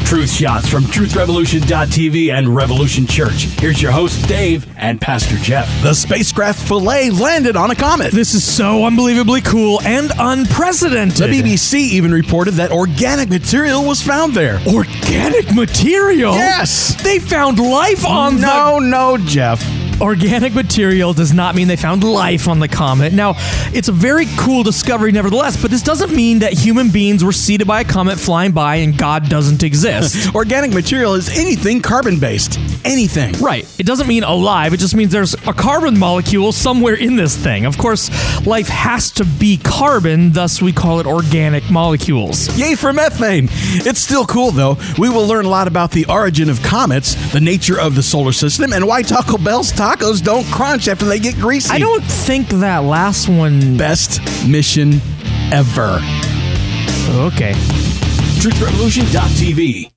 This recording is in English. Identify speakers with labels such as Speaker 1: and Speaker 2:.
Speaker 1: Truth shots from truthrevolution.tv and Revolution Church. Here's your host, Dave, and Pastor Jeff.
Speaker 2: The spacecraft Philae landed on a comet.
Speaker 3: This is so unbelievably cool and unprecedented.
Speaker 2: The BBC even reported that organic material was found there.
Speaker 3: Organic material?
Speaker 2: Yes!
Speaker 3: They found life on
Speaker 2: No, Jeff.
Speaker 3: Organic material does not mean they found life on the comet. Now, it's a very cool discovery nevertheless, but this doesn't mean that human beings were seeded by a comet flying by and God doesn't exist.
Speaker 2: Organic material is anything carbon-based. Anything.
Speaker 3: Right. It doesn't mean alive. It just means there's a carbon molecule somewhere in this thing. Of course, life has to be carbon, thus we call it organic molecules.
Speaker 2: Yay for methane. It's still cool, though. We will learn a lot about the origin of comets, the nature of the solar system, and why Taco Bell's tacos don't crunch after they get greasy.
Speaker 3: I don't think that last one...
Speaker 2: Best mission ever.
Speaker 3: Okay.
Speaker 1: truthrevolution.tv